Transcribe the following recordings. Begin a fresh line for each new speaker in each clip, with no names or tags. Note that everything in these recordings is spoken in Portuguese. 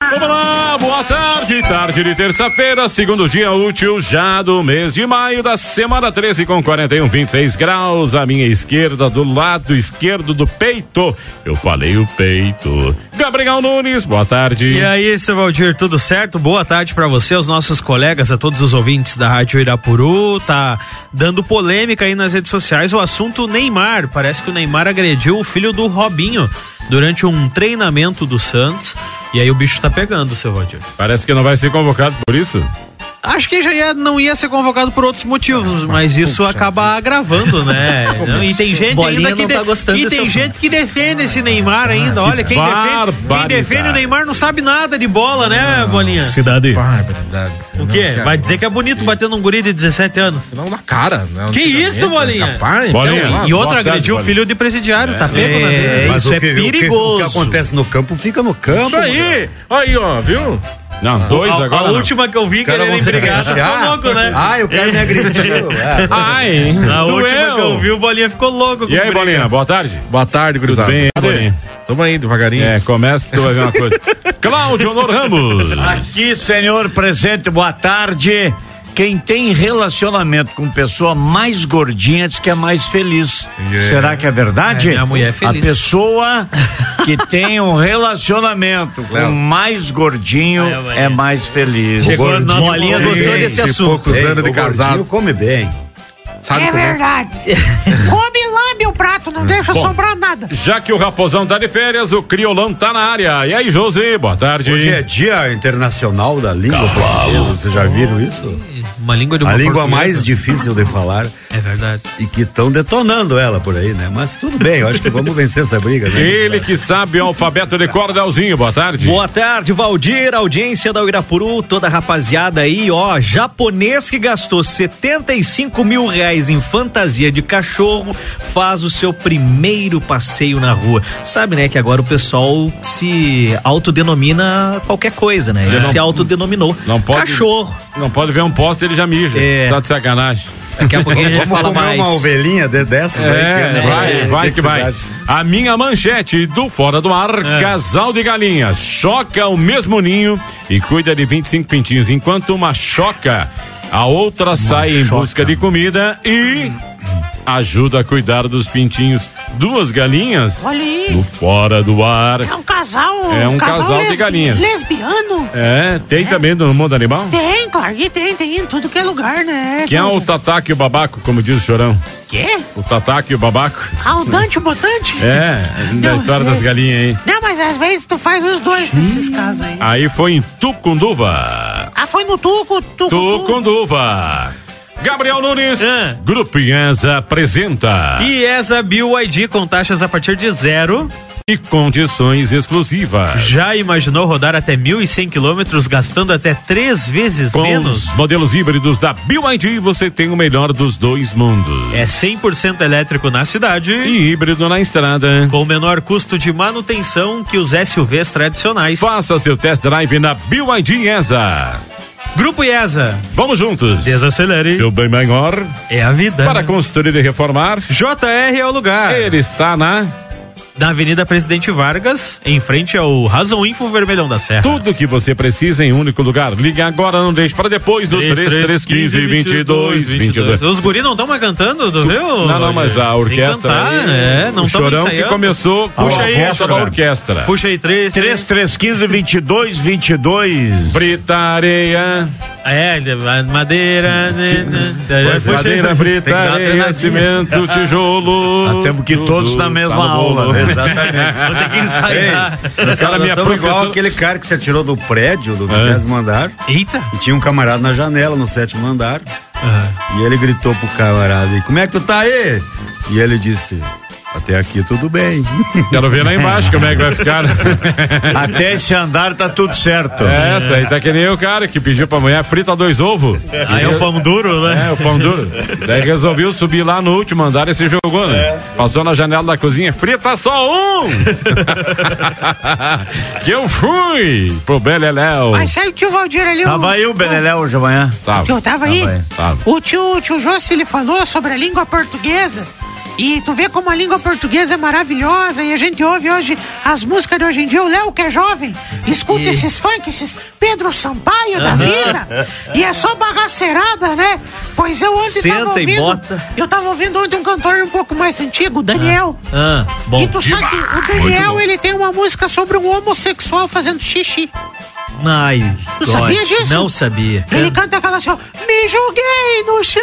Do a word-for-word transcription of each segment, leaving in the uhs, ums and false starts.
Vamos lá, boa tarde, tarde de terça-feira, segundo dia útil já do mês de maio da semana treze com quarenta e um, vinte e seis graus, à minha esquerda, do lado esquerdo do peito, eu falei o peito. Gabriel Nunes, boa tarde.
E aí, seu Valdir, tudo certo? Boa tarde pra você, aos nossos colegas, a todos os ouvintes da Rádio Irapuru. Tá dando polêmica aí nas redes sociais o assunto Neymar. Parece que o Neymar agrediu o filho do Robinho durante um treinamento do Santos. E aí o bicho tá pegando, seu Valdir.
Parece que não vai ser convocado por isso?
Acho que já ia, não ia ser convocado por outros motivos, mas isso Puxa, acaba agravando, né? Não, e tem gente
Bolinha
ainda que
não tá
de,
gostando
e tem
assunto.
gente que defende esse Neymar ainda.
Ah,
Olha, quem defende, quem defende o Neymar não sabe nada de bola, né, ah, Bolinha?
Cidade.
Barbaridade.
O quê? Vai dizer que é bonito bater num guri de dezessete anos?
Não na cara, né?
Que isso, Bolinha?
Capaz,
Bolinha.
então,
E outra,
tarde,
agrediu o filho de presidiário, é, tá pego,
é,
né?
Mas isso é
que,
perigoso.
O que, o que acontece no campo fica no campo.
Isso aí, aí ó, viu?
Não, dois
a,
agora
A
não.
última que eu vi que ele era empregado, ficou louco, né?
Ai, o cara me agrediu. É.
Ai,
A
doeu.
última que eu vi, o Bolinha ficou louco.
E aí, Bolinha, boa tarde.
Boa tarde, gurizada.
Tudo bem, Bolinha?
Tamo aí, devagarinho.
É, começa que tu vai ver uma coisa. Cláudio Honor Ramos.
Aqui, senhor presidente, boa tarde. Quem tem relacionamento com pessoa mais gordinha diz que é mais feliz. Yeah. Será que é verdade?
É, minha mulher é feliz.
A pessoa que tem um relacionamento com mais gordinho é, é mais feliz.
Chegou a nossa
Bolinha gostou desse assunto.
Poucos anos de casado.
come bem.
Sabe
é
comer?
verdade. Come e lambe o prato, não deixa
Bom,
sobrar nada.
Já que o Raposão tá de férias, o Criolão tá na área. E aí, José, boa tarde.
Hoje é Dia Internacional da Língua Portuguesa. Vocês já viram isso?
Uma língua de uma
A língua
portuguesa.
mais difícil de falar.
É verdade.
E que estão detonando ela por aí, né? Mas tudo bem, eu acho que vamos vencer essa briga, né?
Ele que sabe o alfabeto de cor, Delzinho, boa tarde.
Boa tarde, Valdir, audiência da Irapuru, toda a rapaziada aí, ó, japonês que gastou setenta e cinco mil reais em fantasia de cachorro, faz o seu primeiro passeio na rua. Sabe, né, que agora o pessoal se autodenomina qualquer coisa, né? Ele
não,
se autodenominou
não pode,
cachorro.
Não pode ver um poste, ele já mija.
É.
Tá de sacanagem.
Daqui a pouquinho a gente
Vamos
fala
comer
mais.
uma ovelhinha de, dessas
É,
aí. Que,
vai,
é,
vai que vai.
cidade.
A minha manchete do Fora do Ar, é. Casal de galinhas choca o mesmo ninho e cuida de vinte e cinco pintinhos, enquanto uma choca, a outra uma sai choca. Em busca de comida e ajuda a cuidar dos pintinhos. Duas galinhas
Olha aí.
no Fora do Ar.
É um casal.
É um casal, casal
lesbi-
de galinhas.
Lesbiano.
É, tem é. também no mundo animal?
Tem, claro que tem, tem em tudo que é lugar, né?
Quem é o Tataque e o Babaco, como diz o Chorão?
Quê?
O Tataque e o Babaco?
Ah, o Dante, o Botante?
É, da
Não
história
sei.
das galinhas aí.
Não, mas às vezes tu faz os dois Sim. nesses casos aí.
Aí foi em Tucunduva.
Ah, foi no Tuco, Tuco.
Tucunduva. Gabriel Nunes,
ah.
Grupo IESA apresenta
IESA B Y D com taxas a partir de zero
e condições exclusivas.
Já imaginou rodar até mil e cem quilômetros gastando até três vezes
com
menos?
Os modelos híbridos da B Y D você tem o melhor dos dois mundos.
É cem por cento elétrico na cidade
e híbrido na estrada,
com o menor custo de manutenção que os S U Vs tradicionais.
Faça seu test drive na B Y D IESA.
Grupo IESA.
Vamos juntos.
Desacelere.
Seu bem maior
é a vida.
Para construir e reformar,
J R é o lugar.
Ele está na...
na Avenida Presidente Vargas, em frente ao Razão Info Vermelhão da Serra.
Tudo que você precisa em um único lugar. Ligue agora, não deixe para depois do três três um cinco, dois dois dois dois.
Os guris não estão mais cantando, tu viu?
Não, não, mas a orquestra
cantar,
aí,
é, não
o Chorão que começou com
Puxa
a
aí,
volta da orquestra.
Puxa aí, três
três três um cinco, dois dois dois dois.
Brita areia.
É, madeira, né, né.
Madeira, brita, areia, cimento, tijolo.
Nós temos que todos na mesma tá aula.
Né? Exatamente.
Vou ter que ensaiar.
Ei, nós nós estamos igual aquele cara que se atirou do prédio do vigésimo é. andar.
Eita.
E tinha um camarada na janela no sétimo andar. Uhum. E ele gritou pro camarada: como é que tu tá aí? E ele disse: até aqui tudo bem.
Quero ver lá embaixo como é que vai ficar.
Até esse andar tá tudo certo.
É, essa aí tá que nem o cara que pediu pra mulher frita dois ovos.
Aí é o pão duro, né?
É, o pão duro. Daí resolveu subir lá no último andar e se jogou, né? É. Passou na janela da cozinha, frita só um! Que eu fui pro Beleléu.
Mas sai o tio Valdir ali.
Tava aí o Beleléu hoje amanhã.
Tava.
Eu tava aí.
Tava.
O tio, o tio Jossi, ele falou sobre a língua portuguesa. E tu vê como a língua portuguesa é maravilhosa e a gente ouve hoje as músicas de hoje em dia. O Léo, que é jovem, escuta
E-
esses funk, esses Pedro Sampaio da vida. E é só bagaceirada, né? Pois eu ontem
Senta
tava
e
ouvindo...
bota.
Eu tava ouvindo ontem um cantor um pouco mais antigo, o Daniel.
Ah, bom.
E tu sabe que o Daniel, ele tem uma música sobre um homossexual fazendo xixi.
Ai,
Tu sabia
God,
disso?
Não sabia.
Ele canta aquela assim, ó, me joguei no chão.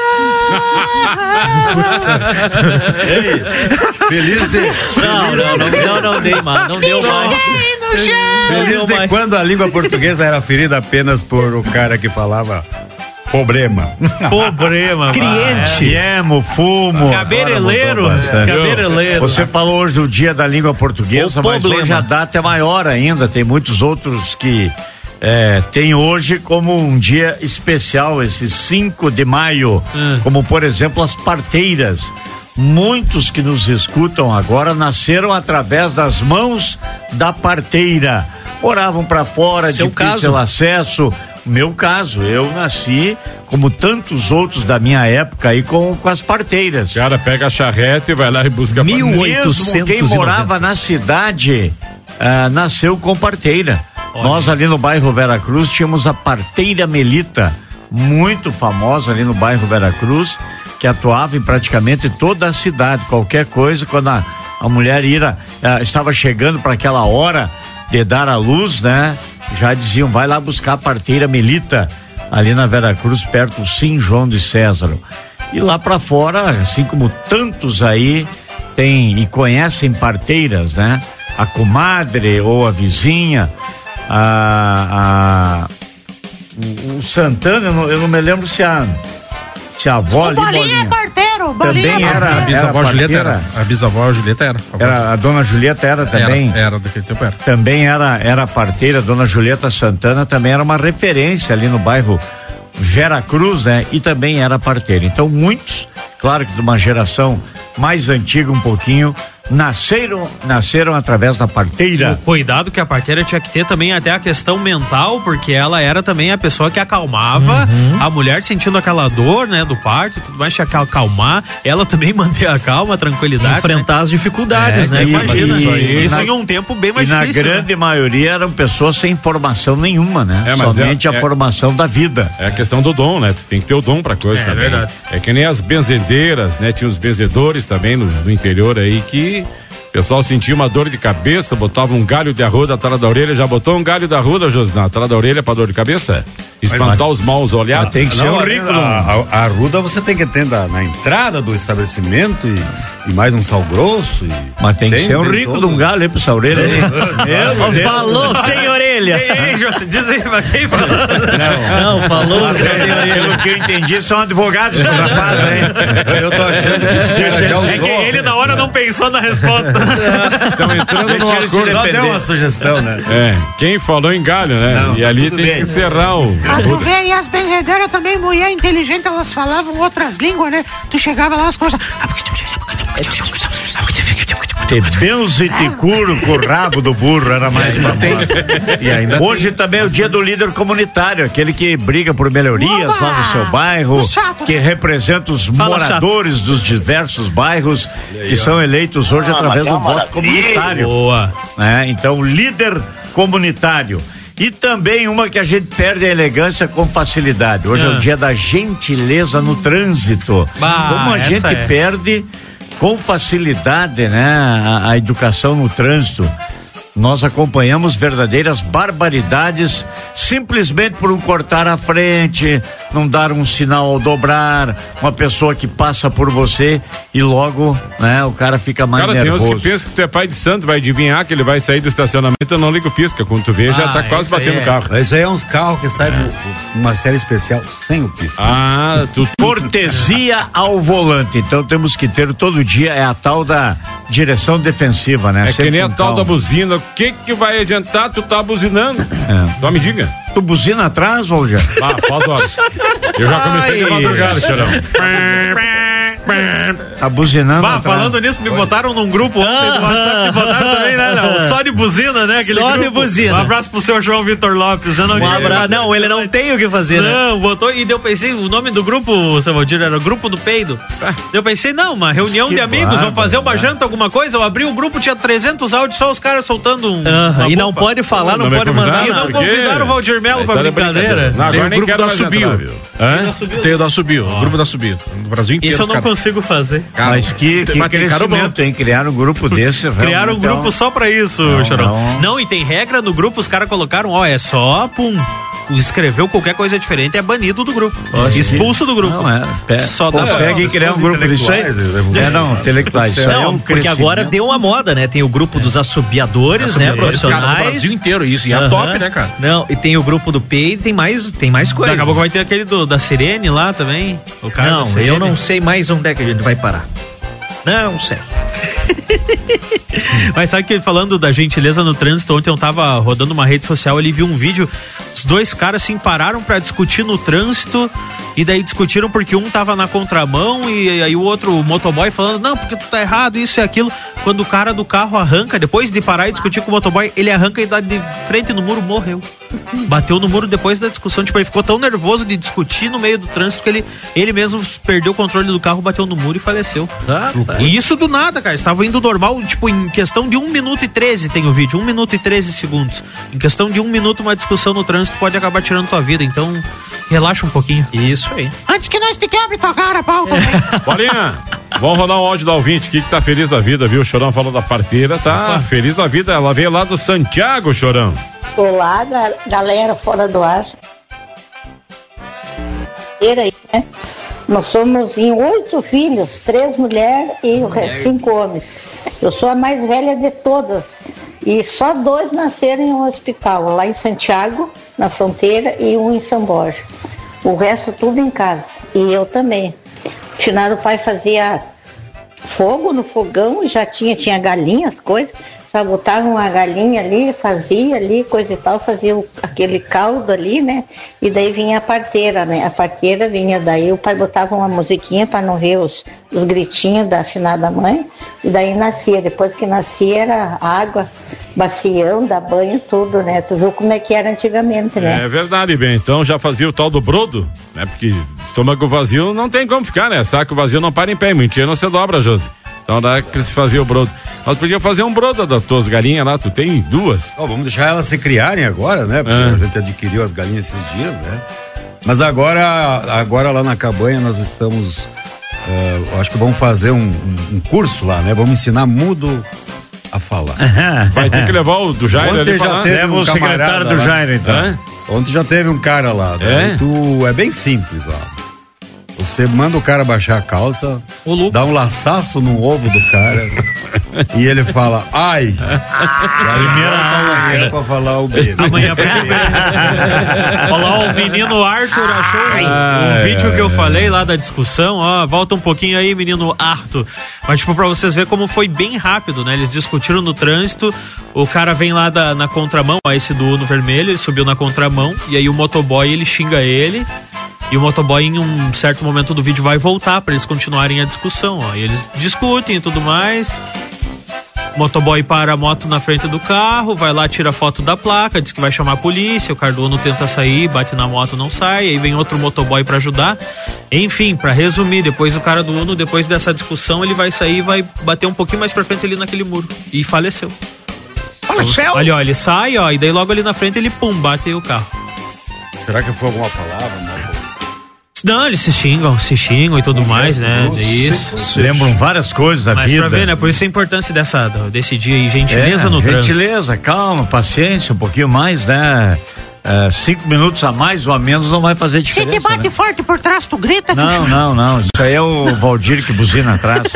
Feliz de,
Não, não, não, não, não dei mais, não deu
Me
mais.
joguei no chão.
Não
feliz
deu
de
mais.
quando a língua portuguesa era ferida apenas por o cara que falava problema.
Problema,
Cliente.
Viemos, fumo.
Cabeleireiro.
agora mudou bastante.
Cabeleireiro.
Você falou hoje do dia da língua portuguesa,
O
mas
problema.
hoje a data é maior ainda. Tem muitos outros que é, tem hoje como um dia especial, esse cinco de maio.
Hum.
Como, por exemplo, as parteiras. Muitos que nos escutam agora nasceram através das mãos da parteira. Moravam para fora,
Seu
difícil
caso?
acesso. Meu caso, eu nasci, como tantos outros da minha época, aí com, com as parteiras.
O cara pega a charrete e vai lá e busca a
Mil
família.
oitocentos
Mesmo quem
e noventa.
morava na cidade ah, nasceu com parteira. Nós ali no bairro Veracruz tínhamos a parteira Melita, muito famosa ali no bairro Veracruz, que atuava em praticamente toda a cidade. Qualquer coisa, quando a, a mulher ira, ah, estava chegando para aquela hora de dar à luz, né? Já diziam, vai lá buscar a parteira Melita, ali na Veracruz, perto do São João de César. E lá para fora, assim como tantos aí tem e conhecem parteiras, né? A comadre ou a vizinha, a, a o, o Santana, eu não, eu não me lembro se a se a avó
O
ali,
Bolinha é
Bolinha,
parteiro, Bolinha
Também
é
era-
A
parteiro.
bisavó Julieta
parteira?
era. A bisavó Julieta era.
era a dona Julieta era também.
Era, era daquele tempo era.
Também era, era parteira, a dona Julieta Santana também era uma referência ali no bairro Veracruz, né? E também era parteira. Então muitos, claro que de uma geração mais antiga um pouquinho, nasceram, nasceram através da parteira.
O cuidado que a parteira tinha que ter também até a questão mental, porque ela era também a pessoa que acalmava a mulher sentindo aquela dor, né, do parto e tudo mais, tinha que acalmar, ela também manter a calma, a tranquilidade.
Enfrentar as dificuldades,
né?
né?
e-
Imagina,
e-
isso,
e
isso
na-
em um tempo bem
E
mais
na
difícil.
grande
né?
maioria eram pessoas sem formação nenhuma, né?
É, mas
Somente
é-
a
é-
formação da vida.
É a questão do dom, né? Tu tem que ter o dom pra coisa
É,
também.
verdade.
É que nem as benzedeiras, né? Tinha os benzedores também no, no interior aí que o pessoal sentia uma dor de cabeça, botava um galho de arruda atrás da orelha. Já botou um galho de arruda, José, atrás da orelha pra dor de cabeça? Espantar os maus olhares.
Mas tem que ser
Não,
um
a-
rico.
A, a, a arruda você tem que ter na, na entrada do estabelecimento e, e mais um sal grosso. E
Mas tem que
tem-
ser um
tem
rico
todo-
de um galho aí pra essa orelha aí. Meu Deus.
Falou sem orelha.
Ei, ei, José, diz aí pra quem falou.
Não, falou.
Pelo que eu entendi, são advogados do rapaz, hein?
Eu tô achando que esse cara já usou.
É que ele na hora não pensou na resposta.
Estão entrando no
Deixa eles te
acordo.
Só
defender.
deu uma sugestão, né?
É, quem falou em galho, né?
Não,
e
tá
ali
tudo
tem
bem.
que encerrar o.
Ah, tu vê aí as benzedeiras também, mulher inteligente, elas falavam outras línguas, né? Tu chegava lá, elas conversavam.
Te benzo e te curo com o rabo do burro, era mais uma
E ainda
Hoje também é o dia do líder comunitário, aquele que briga por melhorias
Oba!
lá no seu bairro,
O chato.
que representa os
Fala,
moradores dos diversos bairros que são eleitos hoje através do voto comunitário.
Boa.
Né? Então, líder comunitário. E também uma que a gente perde a elegância com facilidade. Hoje é
Ah.
o dia da gentileza no trânsito.
Bah,
Como a
essa
gente
é.
perde com facilidade, né, a, a educação no trânsito. Nós acompanhamos verdadeiras barbaridades simplesmente por um cortar a frente, não dar um sinal ao dobrar, uma pessoa que passa por você e logo, né, o cara fica mais
Cara, tem uns
nervoso.
que pensam que tu é pai de santo, vai adivinhar que ele vai sair do estacionamento e não liga o pisca. Quando tu vê, já
Ah,
tá quase
isso aí
batendo o
é.
carro.
Isso aí é uns carros que saem com uma série especial sem o pisca.
Ah, tu.
Cortesia ao volante. Então temos que ter todo dia, é a tal da direção defensiva, né?
É que
Sempre
nem a
com
tal da
calma.
buzina. O que que vai adiantar? Tu tá buzinando.
É.
Só me diga.
Tu buzina atrás, ou já?
Ah, faz horas. Eu já comecei de
Ai.
madrugada, chorão.
Tá buzinando.
Bah, falando nisso, me botaram num grupo ontem no WhatsApp, me botaram também, né? Não, só de buzina, né? Aquele
Só
grupo.
de buzina.
Um abraço pro seu João Vitor Lopes. Eu não
Um
tinha-
abraço. Não, ele não tem o que fazer, né?
Não, botou e eu pensei, o nome do grupo, seu Valdir, era Grupo do Peido. Eu pensei, não, uma reunião
Que
de amigos, vão fazer uma
bárbaro,
janta, alguma coisa. Eu abri o grupo, tinha trezentos áudios, só os caras soltando um.
Aham,
uma
e não
bomba.
pode falar, não,
Não me
pode mandar
convidaram?
E não
nada.
Por quê?
convidaram o Valdir Melo pra
Aí tá de
brincadeira.
Não, agora
Tem o
nem
grupo
quero
da
mais
Subiu.
entrar, viu? Hã?
Tem o da Subiu, o grupo da Subiu. No Brasil inteiro.
Isso eu não
cara.
consigo fazer.
Cara,
Mas que, que
mas tem cara bom.
crescimento, hein? Criaram um grupo desse.
Criaram um
realmente,
grupo só pra isso,
Não,
Chorão. Não.
não.
e tem regra no grupo, os caras colocaram, ó, é só, pum. Escreveu qualquer coisa diferente, é banido do grupo. Expulso do grupo.
Não, é. Pé,
Só dá
consegue criar um grupo disso aí? É, não, intelectuais. Isso aí é
Não,
um
porque agora
crescimento.
deu uma moda, né? Tem o grupo dos assobiadores, né?
Cara, no
Profissionais.
Brasil inteiro isso. E é
Aham.
top, né, cara?
Não, e tem o grupo do P E I, tem mais, tem mais coisa.
Daqui a pouco vai ter aquele do, da Sirene lá também. O cara da
Não,
Sirene.
eu não sei mais onde é que a gente vai parar. Não sei.
Mas sabe que falando da gentileza no trânsito, ontem eu tava rodando uma rede social, ali vi um vídeo, os dois caras se pararam pra discutir no trânsito, e daí discutiram porque um tava na contramão e aí o outro, o motoboy, falando, não, porque tu tá errado, isso e aquilo. Quando o cara do carro arranca, depois de parar e discutir com o motoboy, ele arranca e dá de frente no muro, morreu. Bateu no muro depois da discussão, tipo, ele ficou tão nervoso de discutir no meio do trânsito que ele, ele mesmo perdeu o controle do carro, bateu no muro e faleceu. E isso do nada, cara, estava indo normal, tipo, em questão de um minuto e treze tem o vídeo, um minuto e treze segundos. Em questão de um minuto, uma discussão no trânsito pode acabar tirando tua vida, então relaxa um pouquinho.
Isso aí.
Antes que nós te quebre tua cara, pau também.
Bolinha, vamos rodar um áudio da ouvinte aqui que tá feliz da vida, viu? O Chorão falou da parteira, tá feliz da vida. Ela veio lá do Santiago, Chorão.
Olá, ga- galera fora do ar. Era aí, né? Nós somos em oito filhos, três mulheres e o resto, cinco homens. Eu sou a mais velha de todas. E só dois nasceram em um hospital, lá em Santiago, na fronteira, e um em São Borja. O resto tudo em casa. E eu também. O finado pai fazia fogo no fogão, já tinha, tinha galinhas, coisas. Já botava uma galinha ali, fazia ali, coisa e tal, fazia o, aquele caldo ali, né? E daí vinha a parteira, né? A parteira vinha daí, o pai botava uma musiquinha para não ver os, os gritinhos da afinada mãe, e daí nascia. Depois que nascia era água, bacião, dá banho, tudo, né? Tu viu como é que era antigamente, né?
É verdade, bem. Então já fazia o tal do brodo, né? Porque estômago vazio não tem como ficar, né? Saco vazio não para em pé, mentira não se dobra, Josi. Então dá que se fazia o brodo. Nós podíamos fazer um brodo das tuas galinhas lá, tu tem duas.
Ó, vamos deixar elas se criarem agora, né? Porque
É.
a gente adquiriu as galinhas esses dias, né? Mas agora, agora lá na cabanha nós estamos, eh, eu acho que vamos fazer um, um- um curso lá, né? Vamos ensinar mudo a falar.
Vai ter que levar o do Jair
Ontem
ali pra
já
lá.
teve
Leva
um
o secretário
camarada
do
lá.
Jair, então.
Hã?
Ontem já teve um cara lá. né?
É?
Tu, é bem simples, ó. Você manda o cara baixar a calça, dá um laçaço no ovo do cara e ele fala, ai! Aí volta amanhã pra falar o B.
Amanhã pra Olha lá, o menino Arthur achou um
Ai,
vídeo
ai,
que eu
ai.
falei lá da discussão, ó, volta um pouquinho aí, menino Arthur. Mas tipo, pra vocês verem como foi bem rápido, né? Eles discutiram no trânsito, o cara vem lá da, na contramão, ó, esse do Uno vermelho, ele subiu na contramão, e aí o motoboy, ele xinga ele, e o motoboy em um certo momento do vídeo vai voltar pra eles continuarem a discussão, ó, e eles discutem e tudo mais. O motoboy para a moto na frente do carro, vai lá, tira foto da placa, diz que vai chamar a polícia, o Cardono tenta sair, bate na moto, não sai, aí vem outro motoboy pra ajudar. Enfim, pra resumir, depois o cara do Uno, depois dessa discussão, ele vai sair e vai bater um pouquinho mais pra frente ali naquele muro. E faleceu.
Faleceu?
Olha, ó, ele sai, ó, e daí logo ali na frente ele, pum, bate o carro.
Será que foi alguma palavra? Não?
Não, eles se xingam, se xingam e tudo mais, né? Isso.
Lembram várias coisas da
Mas
vida.
pra ver, né? Por isso a importância dessa, desse dia aí, gentileza
É,
no trânsito.
gentileza, calma, paciência, um pouquinho mais, né? É, cinco minutos a mais ou a menos não vai fazer
Se
diferença.
te bate
né?
forte por trás, tu grita, tu
Não, não, não. Isso aí é o Valdir que buzina atrás.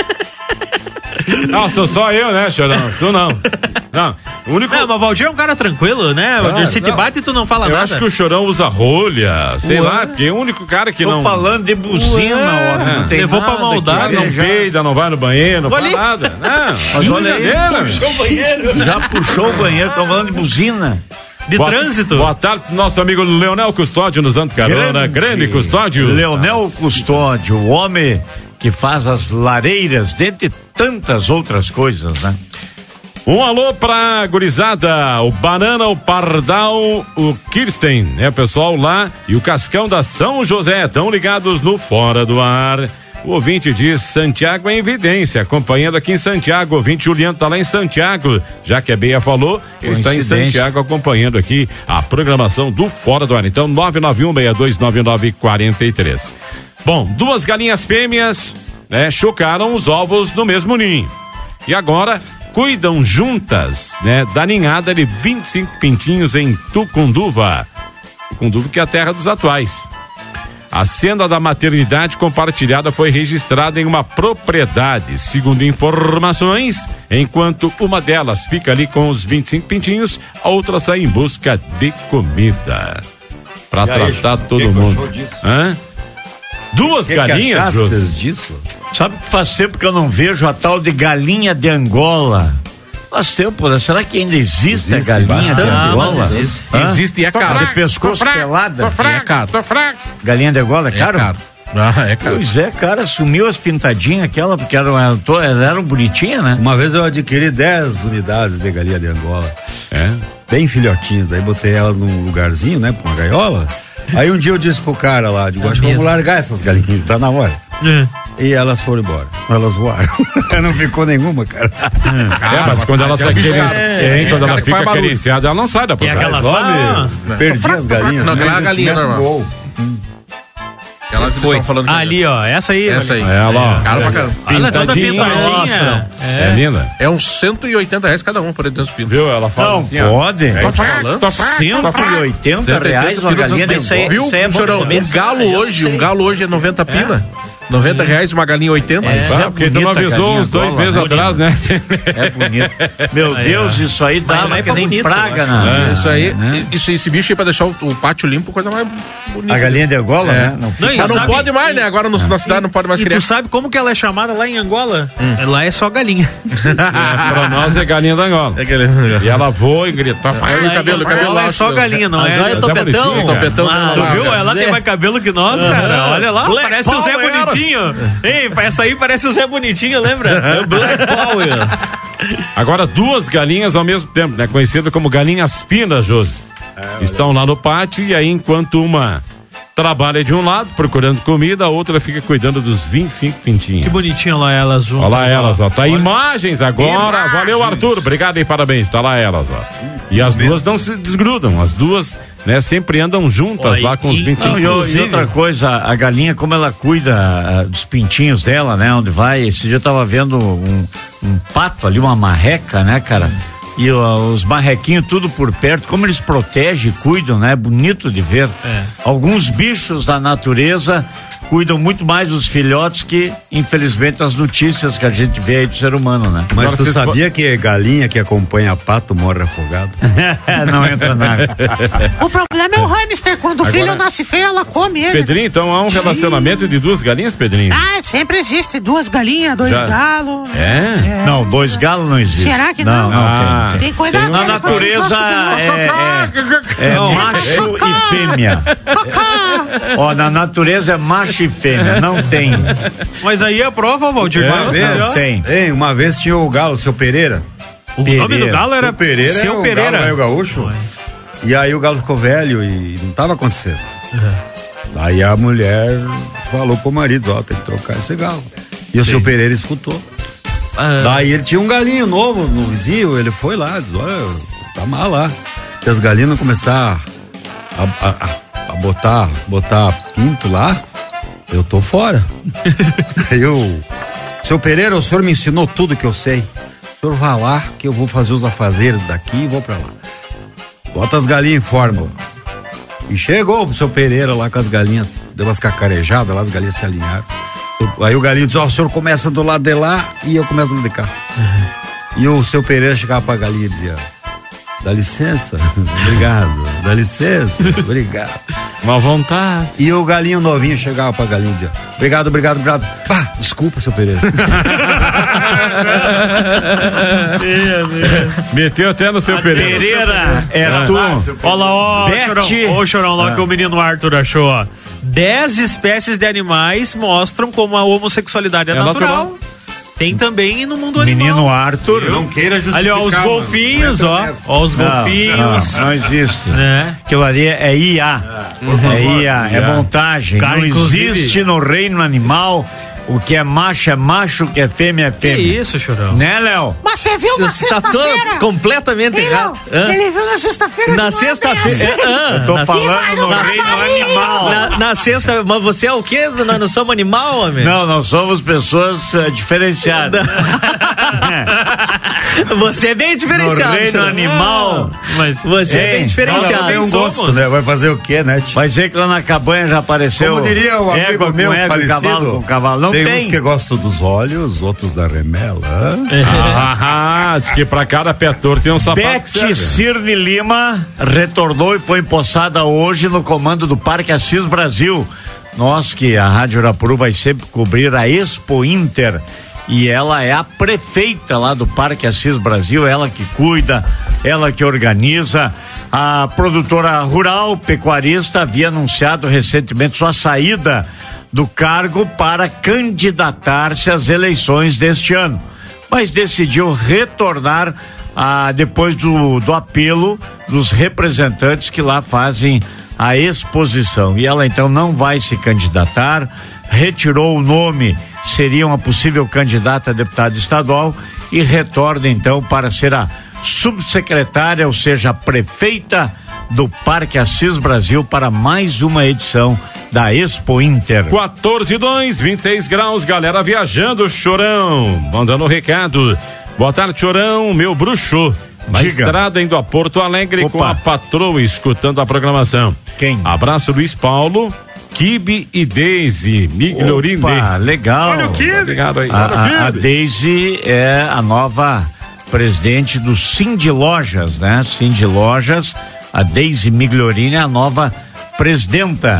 Não, sou só eu, né, Chorão? Tu não. Não, o único...
Não, mas o Valdir é um cara tranquilo, né? Valdir,
Claro,
se te
não.
bate, tu não fala
Eu
nada.
acho que o Chorão usa rolha, sei
Ué.
lá, porque é o único cara que
Tô
não...
falando de buzina, ó. Não
É.
tem
Levou pra
nada
maldade,
que
não
já-
peida, não vai no banheiro, não
Olha
faz
ali.
nada. Não,
Mas olha aí,
brincadeira.
puxou o banheiro. Já puxou o banheiro, tô falando de buzina.
De
Boa-
trânsito.
Boa tarde pro nosso amigo Leonel Custódio nos dando carona. Grande, Custódio.
Leonel Custódio, o homem que faz as lareiras, dentre tantas outras coisas, né?
Um alô pra gurizada, o Banana, o Pardal, o Kirsten, né, pessoal lá, e o Cascão da São José, estão ligados no Fora do Ar. O ouvinte diz, Santiago em evidência, acompanhando aqui em Santiago, o ouvinte Juliano tá lá em Santiago, já que a Beia falou, ele está em Santiago acompanhando aqui a programação do Fora do Ar. Então, nove nove um, seis dois nove nove quatro três. Bom, duas galinhas fêmeas, né, chocaram os ovos no mesmo ninho. E agora cuidam juntas, né, da ninhada de vinte e cinco pintinhos em Tucunduva. Tucunduva, que é a terra dos atuais. A cena da maternidade compartilhada foi registrada em uma propriedade. Segundo informações, enquanto uma delas fica ali com os vinte e cinco pintinhos, a outra sai em busca de comida. Pra e tratar aí, todo mundo. Hã? Duas que galinhas,
que disso? Sabe que faz tempo que eu não vejo a tal de galinha de Angola. Faz tempo, né? Será que ainda existe, existe a galinha de Angola?
Existe. Existe e é caro.
De pescoço
tô fraco,
pelada.
Tô fraco, é caro. Tô fraco.
Galinha de Angola é caro?
É caro. Ah, é caro.
Pois é, cara, sumiu as pintadinhas aquela, porque eram, eram, eram, eram bonitinhas, né?
Uma vez eu adquiri dez unidades de galinha de Angola. É? Bem filhotinhos, daí botei ela num lugarzinho, né, pra uma gaiola. Aí um dia eu disse pro cara lá, digo, acho que vamos largar essas galinhas, tá na hora. É. E elas foram embora, elas voaram. Não ficou nenhuma, cara.
É, é mas quando ela, sai queren... é, é, quando ela fica querenciada, ela não sai da propriedade.
Lá, perdi as galinhas.
Não, aquela galinha normal. Hum.
Ela foi falando
ali, ó, essa aí.
Essa aí. Ela, ó.
Cara pra caramba.
Ela é toda pintadinha.
É. É linda.
É uns cento e oitenta reais cada um por dentro dos pinos.
Viu? Ela fala
não,
assim,
pode.
Tô falando.
cento e oitenta reais uma galinha de Angola.
Viu, Chorão? Um galo hoje, um galo hoje é noventa pila. noventa reais uma galinha oitenta.
É, é porque tu não avisou uns dois meses atrás, né?
É bonito. Meu Deus, isso aí dava que nem praga, né?
Isso aí, isso, esse bicho aí pra deixar o, o pátio limpo, coisa mais bonita.
A galinha de Angola,
é.
né?
Não, não, não sabe, pode mais, né? Agora no, na cidade não pode mais
e
criar.
E tu sabe como que ela é chamada lá em Angola? Hum. Lá é só galinha.
É, pra nós é galinha da Angola. É galinha da Angola. E ela voa e grita.
É, o cabelo, o cabelo lá
é só galinha, não é?
É topetão.
Topetão.
Tu viu? Ela tem mais cabelo que nós, cara. Olha lá, parece o Zé Bonitinho. Ei, essa aí parece o Zé Bonitinho, lembra? Black Power.
Agora, duas galinhas ao mesmo tempo, né? Conhecida como galinhas pinas, Josi. É, estão lá no pátio e aí, enquanto uma trabalha de um lado, procurando comida, a outra fica cuidando dos vinte e cinco pintinhos.
Que bonitinho lá elas juntas.
Olha lá elas, ó. Tá Olha. Imagens agora. Imagens. Valeu, Arthur. Obrigado e parabéns. Tá lá elas, ó. E as duas não se desgrudam. As duas, né, sempre andam juntas. Oi, lá com os vinte e cinco
pintinhos. E outra coisa, a galinha, como ela cuida uh, dos pintinhos dela, né? Onde vai. Esse dia eu tava vendo um, um pato ali, uma marreca, né, cara? Hum. E uh, os marrequinhos tudo por perto, como eles protegem, cuidam, né? É bonito de ver. É. Alguns bichos da natureza cuidam muito mais dos filhotes que, infelizmente, as notícias que a gente vê aí do ser humano, né?
Mas agora, tu sabia po... que galinha que acompanha pato morre afogado?
Não entra nada.
O problema é o hamster, quando agora, o filho nasce feio, ela come ele.
Pedrinho, então há um Sim. relacionamento de duas galinhas, Pedrinho?
Ah, sempre existe, duas galinhas, dois Já. galos.
É?
é? Não, dois galos não existe.
Será que não?
Não, não ah. tem.
Tem que cuidar
tem, na natureza é, é, é não, macho é. e fêmea. Ó, na natureza é macho e fêmea, não tem.
Mas aí é prova, Valdir.
É, uma vez, tem. Ei, uma vez tinha o galo, seu Pereira.
O
Pereira.
nome do galo era
seu Pereira.
Seu
era
Pereira.
Galo, o gaúcho. Foi. E aí o galo ficou velho e não tava acontecendo. Uhum. Aí a mulher falou pro marido, ó, tem que trocar esse galo. E o Sim. seu Pereira escutou. Ah. Daí ele tinha um galinho novo no vizinho, ele foi lá, disse, olha, tá mal lá. Se as galinhas começar a, a, a, a botar, botar pinto lá, eu tô fora. eu, seu Pereira, o senhor me ensinou tudo que eu sei. O senhor vai lá que eu vou fazer os afazeres daqui e vou pra lá. Bota as galinhas em forma. E chegou o seu Pereira lá com as galinhas, deu umas cacarejadas lá, as galinhas se alinharam. Aí o galinho diz, ó, oh, o senhor começa do lado de lá e eu começo do lado de cá. Uhum. E o seu Pereira chegava pra galinha e dizia, dá licença, obrigado, dá licença, obrigado.
Uma vontade.
E o galinho novinho chegava pra galinha e dizia: obrigado, obrigado, obrigado. Pá, desculpa, seu Pereira.
Meteu até no seu Pereira.
Pereira, é
Ah.
tu.
Olha lá, ó,
Bete.
Chorão, ó, Chorão, lá que o menino Arthur achou, ó. Dez espécies de animais mostram como a homossexualidade é,
É
natural.
natural.
Tem também no mundo animal.
Menino Arthur.
Não queira justificar.
Ali, ó, os
mano.
golfinhos,
Não
ó.
entra nessa.
Ó, os
Não,
golfinhos.
Não, não existe.
Né?
Aquilo ali é I A. É I A, é montagem.
Cara,
não
inclusive-
existe no reino animal. O que é macho é macho, o que é fêmea é
Que
fêmea.
isso, Chorão?
Né, Léo?
Mas você viu na
Tá todo
sexta-feira?
completamente
Hein,
errado.
Léo?
Hã?
Ele viu na sexta-feira.
Na
não é bem
sexta-feira.
assim.
Ah,
Eu tô
na-
falando no
na-
reino
na-
animal.
Na, na sexta, mas você é o quê? Nós não somos animal, homem?
Não, nós somos pessoas eh, diferenciadas.
Você é bem diferenciado.
No reino
Chorão.
animal.
Mas
Você é
Ei,
bem diferenciado.
Tem um gosto,
somos.
né? Vai fazer o quê, né? tio?
Vai ver que lá na cabanha já apareceu.
Como diria o amigo
égua com
meu
égua,
falecido,
cavalo com cavalo. Não
tem,
tem.
uns que gostam dos olhos, outros da remela.
Ah, diz que pra cada pé torto tem um sapato que
Bete
serve.
Cirne Lima retornou e foi empossada hoje no comando do Parque Assis Brasil. Nós que a Rádio Irapuru vai sempre cobrir a Expo Inter. E ela é a prefeita lá do Parque Assis Brasil, ela que cuida, ela que organiza. A produtora rural, pecuarista, havia anunciado recentemente sua saída do cargo para candidatar-se às eleições deste ano, mas decidiu retornar ah, depois do, do apelo dos representantes que lá fazem a exposição. E ela então não vai se candidatar, retirou o nome, seria uma possível candidata a deputada estadual e retorna então para ser a subsecretária, ou seja, a prefeita do Parque Assis Brasil para mais uma edição da Expo Inter.
quatorze e dois, vinte e seis graus, galera viajando, Chorão, mandando um recado. Boa tarde, Chorão, meu bruxo. Na
Diga.
estrada indo a Porto Alegre
Opa.
com a patroa escutando a programação.
Quem?
Abraço, Luiz Paulo, Kibe e Deise, Migliorini.
Opa, legal.
Olha o Kibe. Obrigado aí.
A,
Olha o
a, a
Kibe.
Deise é a nova presidente do Cindy Lojas, né? Cindy Lojas, a Deise Migliorini é a nova presidenta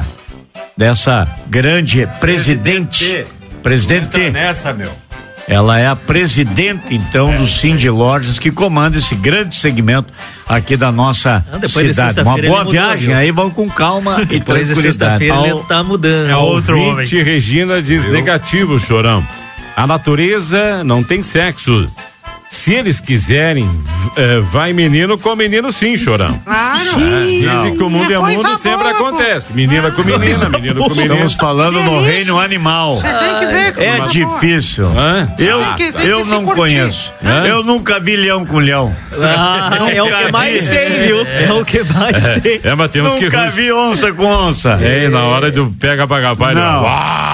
dessa grande presidente. Presidente.
Entra nessa, meu.
Ela é a presidente, então, do Cindy Lojas, que comanda esse grande segmento aqui da nossa
Ah, depois de
cidade. Uma
sexta-feira
boa
ele mudou,
viagem,
viu?
aí vão com calma e
Depois de
tranquilidade.
sexta-feira
Ao-
ele tá mudando.
É
outro
ouvinte, Regina diz negativo, Chorão. A natureza não tem sexo. Se eles quiserem, eh, vai menino com menino sim, Chorão.
Claro.
Dizem que o mundo é
coisa
mundo sempre
boa, pô.
acontece. Menina com menina, menino com menino.
Estamos falando no
Que
reino
isso?
animal.
Você tem que ver. que
É
coisa boa.
difícil.
Hã?
Eu,
Tem que- tem
eu
que se
não
curtir.
conheço.
Hã?
Eu nunca vi leão com leão.
Ah, é o que mais tem, viu? É o que mais tem.
É, mas tem uns que
Nunca vi onça com onça.
É, na hora do pega pra capar, ele-
Não.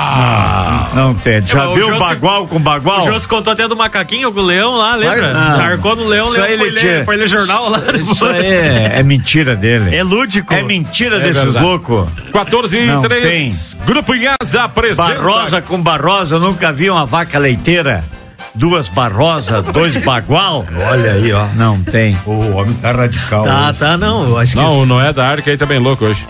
Uau!
Não tem. Já
O
viu
José-
bagual com bagual?
O Josi contou até do macaquinho com o leão lá, lembra?
Não.
Carcou no leão, o
Isso
leão
aí
foi
ele
ler,
tinha-
foi ler jornal lá.
Isso aí é, é mentira dele.
É lúdico.
É mentira
É
desses
verdade.
loucos.
quatorze e
Não
três. Grupo Inhasa apresenta.
Barrosa com Barrosa, eu nunca vi uma vaca leiteira. Duas Barrosas, dois bagual.
Olha aí, ó.
Não tem.
O homem tá radical.
Tá,
hoje.
tá, não. Eu acho que.
Não, o Noé da Arca aí tá bem louco hoje.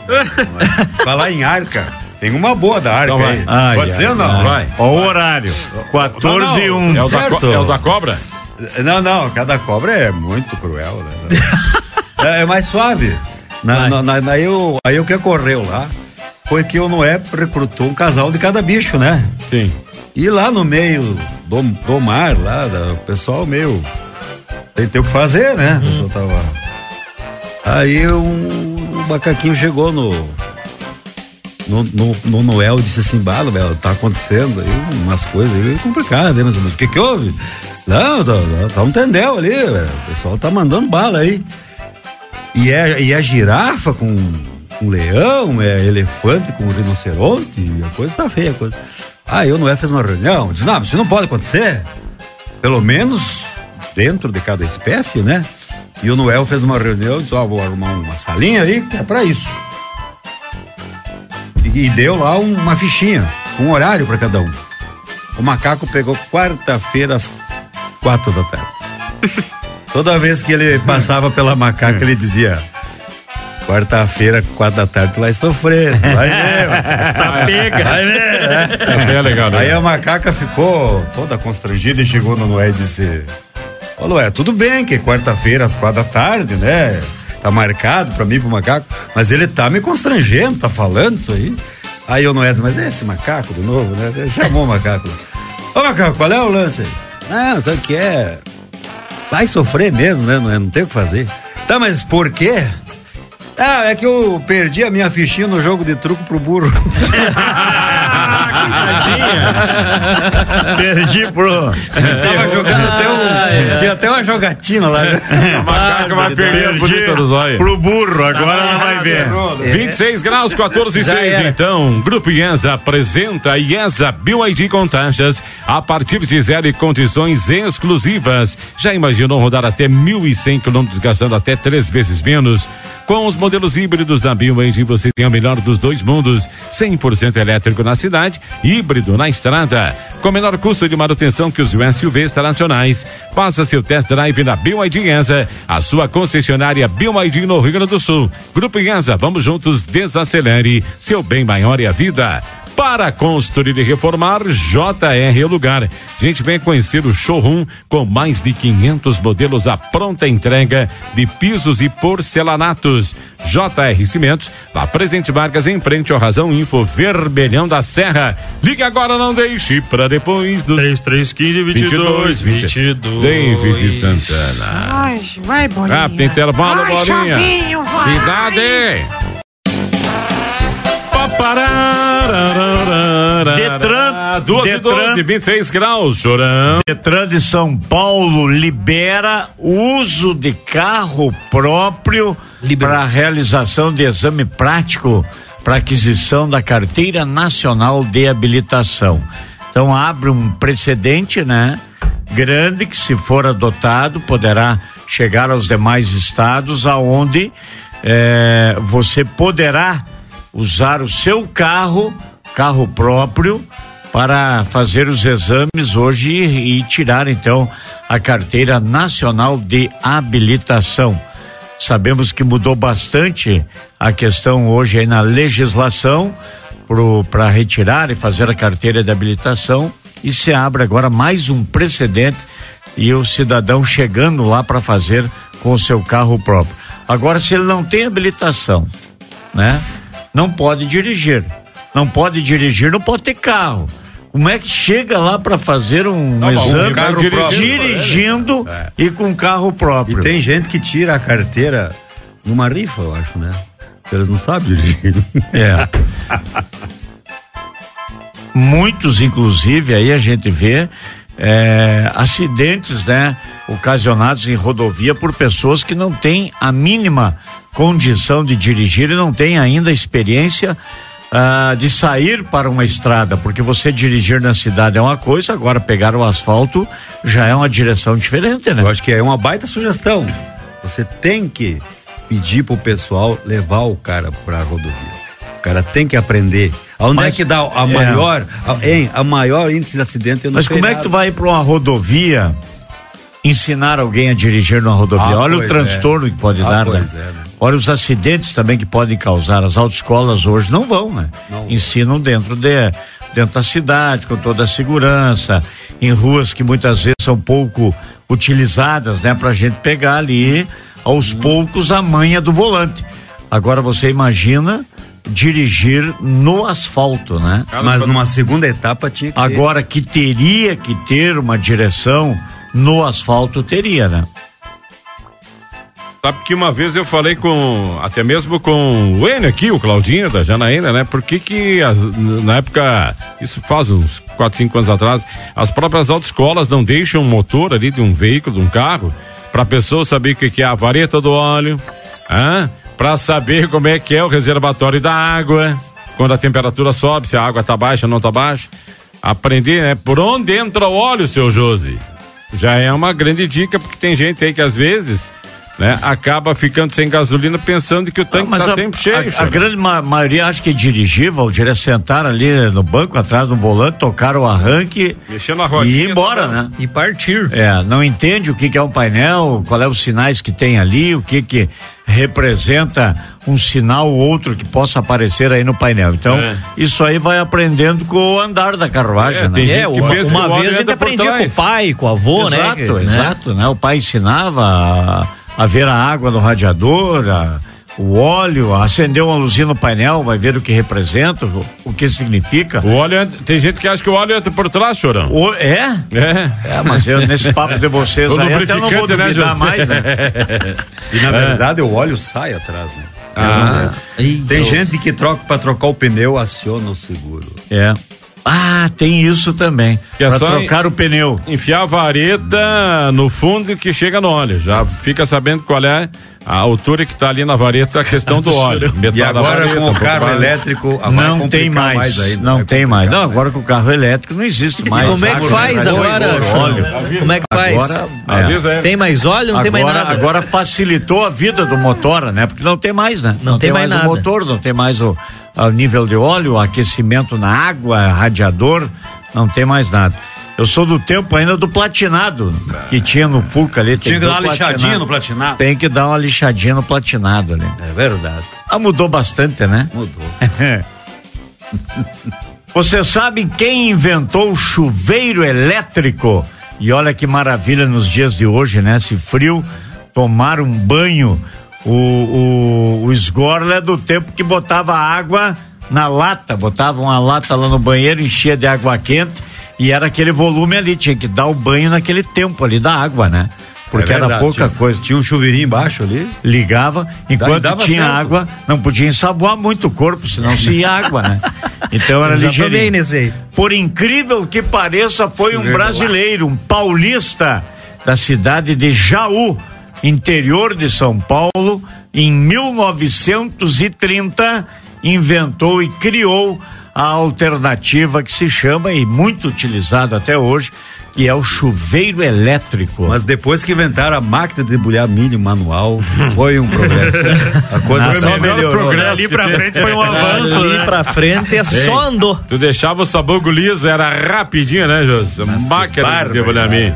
Falar em arca, tem uma boa da arca
Então vai.
aí.
Ai,
Pode
ai,
ser ou não?
ai.
Vai.
Ó o horário. quatorze e um.
É o, da,
Certo.
co- é o da cobra?
Não, não, cada cobra é muito cruel, né? é, é mais suave. Na, na, na, na- aí, o, aí o que ocorreu lá foi que o Noé recrutou um casal de cada bicho, né?
Sim.
E lá no meio do, do mar, lá, da- o pessoal meio. Tem, tem o que fazer, né? O pessoal tava. Aí um, o macaquinho chegou no. No, no, no Noel e disse assim: Bala, velho, tá acontecendo aí umas coisas aí complicadas, né? Mas, mas o que que houve? Não, tá, tá, tá um tendel ali, velho. O pessoal tá mandando bala aí. E é, e é girafa com, com leão, é elefante com rinoceronte, e a coisa tá feia. A coisa. Aí o Noé fez uma reunião, disse: não, isso não pode acontecer. Pelo menos dentro de cada espécie, né? E o Noel fez uma reunião e disse: ó, vou arrumar uma salinha aí que é pra isso. E, e deu lá um- uma fichinha, um horário pra cada um. O macaco pegou quarta-feira às quatro da tarde. Toda vez que ele passava pela macaca, ele dizia: quarta-feira, quatro da tarde, tu vai sofrer. Vai ver. Tá pega. Vai ver.
Essa é legal, né?
Aí a macaca ficou toda constrangida e chegou no Noé e disse: ô Noé, tudo bem que é quarta-feira, às quatro da tarde, né? Tá marcado pra mim, pro macaco, mas ele tá me constrangendo, tá falando isso aí. Aí o Noé disse: mas é esse macaco de novo, né? Ele chamou o macaco. Ô macaco, qual é o lance aí? Não, sabe o que é? Vai sofrer mesmo, né? Não, é, não tem o que fazer. Tá, mas por quê? Ah, é que eu perdi a minha fichinha no jogo de truco pro burro.
Perdi pro.
Tava jogando até um. Ah, é. Tinha até uma jogatina lá. Né?
A macaca vai perder a bonita dos olhos.
Pro burro, agora ela vai ver.
vinte e seis graus, quatorze e seis. Então, Grupo IESA apresenta IESA B Y D com taxas a partir de zero e condições exclusivas. Já imaginou rodar até mil e cem quilômetros gastando até três vezes menos? Com os modelos híbridos da B Y D você tem o melhor dos dois mundos, cem por cento elétrico na cidade, híbrido na estrada, com menor custo de manutenção que os S U Vs tradicionais. Faça seu test drive na B Y D IESA, a sua concessionária B Y D no Rio Grande do Sul. Grupo IESA, vamos juntos, desacelere, seu bem maior é a vida. Para construir e reformar, J R é o lugar. Gente, vem conhecer o showroom com mais de quinhentos modelos à pronta entrega de pisos e porcelanatos. J R Cimentos, lá Presidente Vargas, em frente ao Razão Info, Vermelhão da Serra. Ligue agora, não deixe para depois do
três três um cinco, vinte e dois, vinte e dois.
David Santana.
Ai, vai, Bolinha.
Rápido intervalo,
Ai,
Bolinha.
Chavinho, vai.
Cidade.
Detran,
duas e doze, vinte e seis graus, Chorão.
Detran de São Paulo libera uso de carro próprio para realização de exame prático para aquisição da Carteira Nacional de Habilitação. Então abre um precedente, né? Grande, que se for adotado poderá chegar aos demais estados, aonde eh, você poderá usar o seu carro, carro próprio, para fazer os exames hoje e, e tirar então a Carteira Nacional de Habilitação. Sabemos que mudou bastante a questão hoje aí na legislação para retirar e fazer a carteira de habilitação, e se abre agora mais um precedente e o cidadão chegando lá para fazer com o seu carro próprio. Agora, se ele não tem habilitação, né? Não pode dirigir, não pode dirigir, não pode ter carro. Como é que chega lá para fazer um não, exame
carro
dirigindo é. e com carro próprio?
E tem gente que tira a carteira numa rifa, eu acho, né? Eles não sabem dirigir.
É. Muitos, inclusive, aí a gente vê é, acidentes, né? Ocasionados em rodovia por pessoas que não têm a mínima condição de dirigir e não têm ainda experiência ah, de sair para uma estrada, porque você dirigir na cidade é uma coisa, agora pegar o asfalto já é uma direção diferente, né?
Eu acho que é uma baita sugestão. Você tem que pedir pro pessoal levar o cara para a rodovia. O cara tem que aprender. Onde mas, é que dá a maior, é. a, hein, a maior índice de acidente? Eu não
mas como nada. É que tu vai para uma rodovia ensinar alguém a dirigir numa rodovia? Ah, olha o transtorno é. que pode ah, dar, né? É, né? Olha os acidentes também que podem causar. As autoescolas hoje não vão, né? Não. Ensinam dentro de dentro da cidade, com toda a segurança, em ruas que muitas vezes são pouco utilizadas, né? Pra gente pegar ali, aos hum. poucos, a manha do volante. Agora você imagina dirigir no asfalto, né?
Mas numa segunda etapa tinha que
Agora ter. que teria que ter uma direção no asfalto, teria, né?
Sabe que uma vez eu falei com, até mesmo com o Enio aqui, o Claudinho da Janaína, né? Por que que as, na época, isso faz uns quatro, cinco anos atrás, as próprias autoescolas não deixam um motor ali de um veículo, de um carro, pra pessoa saber o que que é a vareta do óleo, ah, pra saber como é que é o reservatório da água, quando a temperatura sobe, se a água tá baixa ou não tá baixa. Aprender, né? Por onde entra o óleo, seu Josi? Já é uma grande dica, porque tem gente aí que às vezes, né, acaba ficando sem gasolina pensando que o tanque está sempre cheio.
A, a grande ma- maioria acha que dirigir, Valdir, é sentar ali no banco, atrás do volante, tocar o arranque
mexer na rodinha,
e ir embora, né?
E partir.
É, não entende o que que é um painel, qual é os sinais que tem ali, o que que representa um sinal ou outro que possa aparecer aí no painel. Então, é. isso aí vai aprendendo com o andar da carruagem,
é,
né?
Tem gente é, que uma, uma vez a gente aprendia com o pai, com o avô,
exato,
né?
Exato, exato, né? O pai ensinava a, a ver a água no radiador, a, o óleo, acender uma luzinha no painel, vai ver o que representa, o, o que significa.
O óleo, tem gente que acha que o óleo entra por trás, Chorão.
O, é?
É.
É, mas eu, nesse papo de vocês
o
aí até não vou duvidar, né, mais, né?
E na verdade é. o óleo sai atrás, né?
Ah.
Tem gente que troca para trocar o pneu, aciona o seguro.
É. Ah, tem isso também.
Que é
pra
só
trocar
en...
o pneu.
Enfiar a vareta no fundo que chega no óleo. Já fica sabendo qual é a altura que tá ali na vareta, a questão do óleo.
E agora vareta, com o carro um elétrico
não tem mais, mais ainda, não tem mais. Não, agora com o carro elétrico não existe mais.
Como é que faz agora? Óleo. Como é que faz?
Agora, é.
Tem mais óleo? Não
agora,
tem mais nada.
Agora facilitou a vida do motor, né? Porque não tem mais, né?
Não, não tem, tem mais, mais nada.
o motor, não tem mais o, o nível de óleo, o aquecimento na água, radiador, não tem mais nada. Eu sou do tempo ainda do platinado, que tinha no Furca ali.
Tinha que dar uma lixadinha no platinado.
Tem que dar uma lixadinha no platinado ali.
É verdade.
Ah, mudou bastante, né?
Mudou.
Você sabe quem inventou o chuveiro elétrico? E olha que maravilha nos dias de hoje, né? Se frio, tomar um banho. O, o, o esgorla é do tempo que botava água na lata, botava uma lata lá no banheiro, enchia de água quente. E era aquele volume ali, tinha que dar o banho naquele tempo ali da água, né? Porque é verdade, era pouca
tinha,
coisa.
Tinha um chuveirinho embaixo ali.
Ligava, enquanto tinha
certo.
água, não podia ensaboar muito o corpo, senão se ia água, né? Então era ligeirinho. Por incrível que pareça, foi um brasileiro, um paulista da cidade de Jaú, interior de São Paulo, em mil novecentos e trinta, inventou e criou a alternativa que se chama, e muito utilizado até hoje, que é o chuveiro elétrico.
Mas depois que inventaram a máquina de debulhar milho manual, foi um progresso. A coisa ah, só melhorou.
Ali pra frente foi um avanço.
Ali né? pra frente é só andou.
Tu deixava o sabugo liso, era rapidinho, né, José? Máquina de debulhar milho.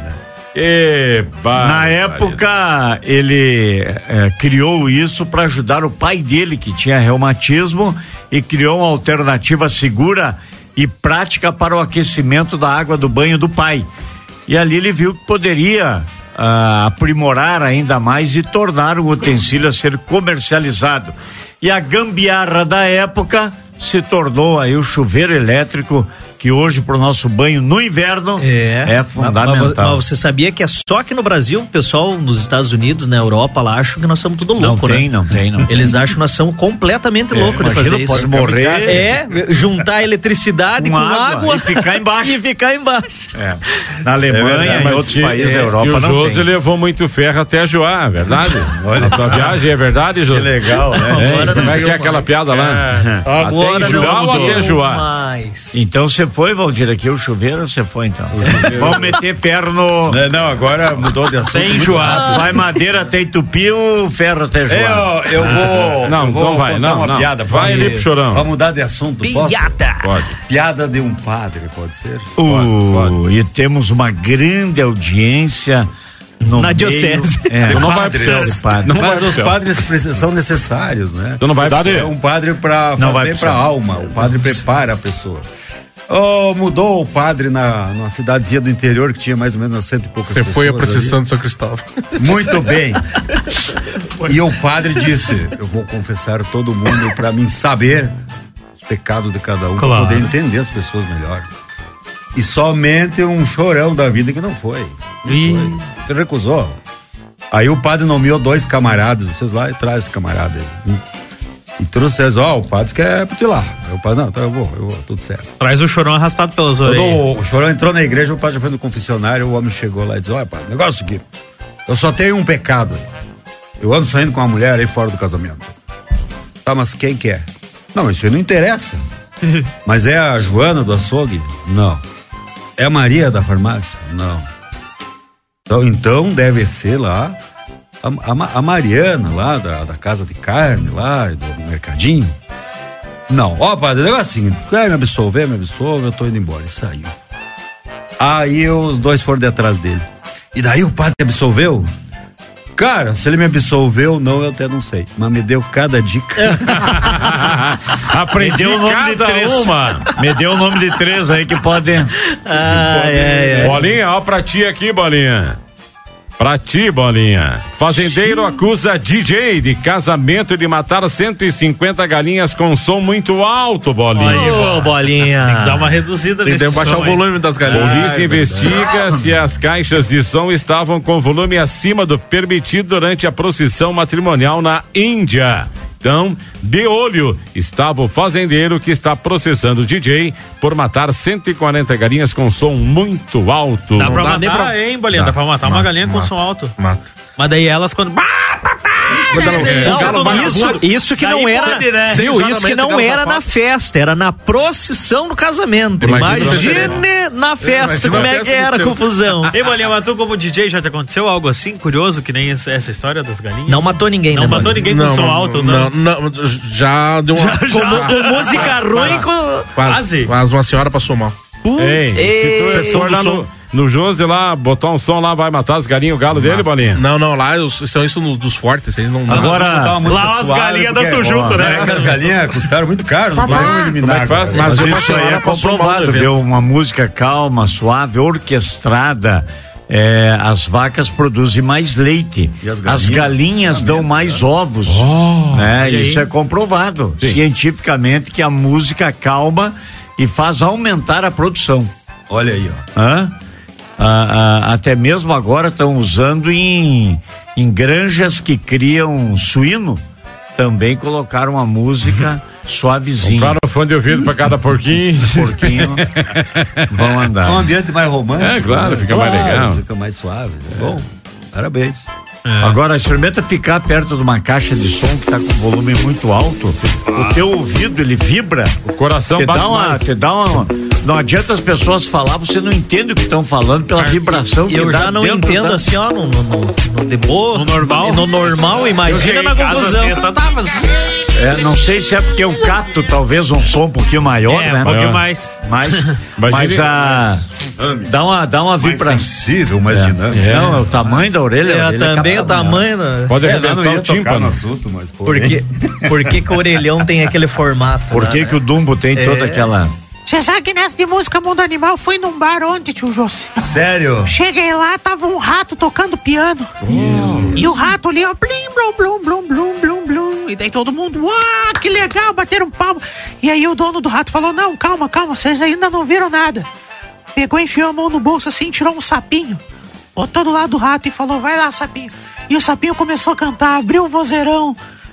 Epa,
Na época, ele é, criou isso para ajudar o pai dele, que tinha reumatismo, e criou uma alternativa segura e prática para o aquecimento da água do banho do pai. E ali ele viu que poderia ah, aprimorar ainda mais e tornar o utensílio a ser comercializado. E a gambiarra da época se tornou aí o chuveiro elétrico, que hoje pro nosso banho no inverno é, é fundamental.
Mas, mas você sabia que é só aqui no Brasil, o pessoal nos Estados Unidos, na Europa, lá acham que nós somos tudo louco,
não tem,
né?
Não tem, não tem.
Eles acham que nós somos completamente é, loucos de fazer isso.
Pode morrer.
É, juntar eletricidade com, com água, água
e ficar embaixo.
e ficar embaixo.
É. Na Alemanha é, e em outros que, países da Europa
que o
não
José
tem.
levou muito ferro até Joá, é verdade?
Olha,
a tua viagem é verdade, José?
Que legal, né?
É, como é que é aquela piada lá?
É. Agora
até Joá ou até Joá?
Mais.
Então você foi, Valdir, aqui o chuveiro, você foi então. Vamos meter ferro no...
Não, não, agora mudou de assunto.
Tem enjoado. Vai madeira até Tupi ou ferro até Joá?
Eu, eu vou...
Não,
eu vou
então vai, não,
uma
não.
piada.
Vai ali pro Chorão.
Vamos mudar de assunto,
Piada.
Posso?
Pode.
Piada de um padre, pode ser?
Uh, pode, pode. E temos uma grande audiência no
na
meio,
diocese.
É,
não vai pro céu.
Padre.
Não Mas os padres são necessários, né?
Tu não vai dar
É um padre para fazer bem para a alma. O padre prepara a pessoa. Oh, mudou o padre na numa cidadezinha do interior que tinha mais ou menos cento e poucas
Você
pessoas.
Você foi a procissão de São Cristóvão.
Muito bem. E o padre disse: eu vou confessar todo mundo para mim saber os pecados de cada um, claro, para poder entender as pessoas melhor. E somente um chorão da vida que não foi. Não foi. Você recusou. Aí o padre nomeou dois camaradas. Vocês lá e traz esse camarada aí. E trouxe eles, ó, oh, o padre quer ir lá. Aí o padre, não, então eu vou, eu vou, tudo certo.
Traz o chorão arrastado pelas orelhas.
O, o chorão entrou na igreja, o padre já foi no confessionário, o homem chegou lá e disse: olha, padre, negócio aqui. Eu só tenho um pecado aí. Eu ando saindo com uma mulher aí fora do casamento. Tá, mas quem que é? Não, isso aí não interessa. Mas é a Joana do açougue? Não. É a Maria da farmácia? Não. Então, então deve ser lá a, a, a Mariana lá da, da casa de carne lá, do mercadinho. Não, ó, padre, o negócio é o seguinte: quer me absolver, me absolve, eu tô indo embora. E saiu. Aí os dois foram de atrás dele. E daí o padre absolveu? Cara, se ele me absolveu ou não, eu até não sei. Mas me deu cada dica.
Aprendi o nome de três. Uma. Me deu o nome de três aí que podem.
Ah, é, é. Bolinha, ó pra ti aqui, Bolinha. Pra ti, Bolinha. Fazendeiro Sim. acusa D J de casamento de matar cento e cinquenta galinhas com som muito alto, Bolinha.
Ô, oh, Bolinha.
Tem que dar uma reduzida
nesse som. Tem que baixar o volume das galinhas.
Polícia ah, investiga se as caixas de som estavam com volume acima do permitido durante a procissão matrimonial na Índia. Então, de olho estava o fazendeiro que está processando o D J por matar cento e quarenta galinhas com som muito alto.
Dá pra Não matar, dá pra... hein, Bolinha? Dá, dá pra matar mata, uma galinha mata, com som alto.
Mata.
Mas daí elas quando...
Não, não, isso, isso que não era, pode, né? Viu? Isso que não era na festa, era na procissão do casamento. Imagine, Imagine na festa como é que era a confusão.
Ei, Bolinha, mas tu como D J já te aconteceu algo assim curioso que nem essa história das galinhas?
Não matou ninguém,
Não
né,
matou
Bolinha?
ninguém com
não,
som
não,
alto, não.
não. Não, já deu uma...
Já, já. Com, com música ruim, com...
Quase. Quase uma senhora passou mal.
Ei, Ei, se tu for lá no, no José lá, botar um som lá, vai matar as galinhas, o galo dele, Bolinha?
Não, não, lá são isso nos, dos fortes. Eles não...
Agora, lá as galinhas dançam junto, né?
As galinhas custaram muito caro, não podemos eliminar.
É mas, mas isso aí é comprovado, viu? Uma música calma, suave, orquestrada. É, as vacas produzem mais leite, as galinhas, as galinhas dão mais ovos, oh, né? Isso é comprovado Sim. cientificamente que a música calma e faz aumentar a produção.
Olha aí, ó.
Hã? Ah, ah, até mesmo agora estão usando em, em granjas que criam suíno, também colocaram uma música suavezinha.
Compraram um fone de ouvido pra cada porquinho.
Porquinho vão andar.
É um ambiente mais romântico.
É, claro,
né?
fica
claro,
mais legal.
Fica mais suave. É. Bom, parabéns.
É. Agora, experimenta ficar perto de uma caixa de som que tá com volume muito alto. O teu ouvido, ele vibra.
O coração
te
bate
dá uma,
mais.
te dá uma... Não adianta as pessoas falar, você não entende o que estão falando pela vibração que
eu
dá
já não
dentro
entendo
da...
assim, ó, no, no, no, no de boa,
no normal,
no normal, imagina na confusão.
É, não sei se é porque eu cato talvez um som um pouquinho maior,
é,
né?
um pouquinho mais.
Mas, mas a... Dá uma, dá uma vibração.
Mais sensível, mais
é.
dinâmico.
É. Não, é o tamanho da orelha.
É,
orelha
também é o tamanho da...
Pode
é,
arrebentar
não ia
o tímpano.
No assunto, mas,
por que, por que que o orelhão tem aquele formato?
Por que
né?
que o Dumbo tem é. toda aquela...
Você sabe que nessa de música Mundo Animal fui num bar ontem, tio José.
Sério?
Cheguei lá, tava um rato tocando piano. Oh. E o rato ali, ó, blim, blum, blum, blum, blum, blum, blum. E daí todo mundo, uau, que legal, bateram palma. E aí o dono do rato falou, não, calma, calma, vocês ainda não viram nada. Pegou, enfiou a mão no bolso assim, tirou um sapinho, botou do lado do rato e falou, vai lá, sapinho. E o sapinho começou a cantar, abriu o vozeirão.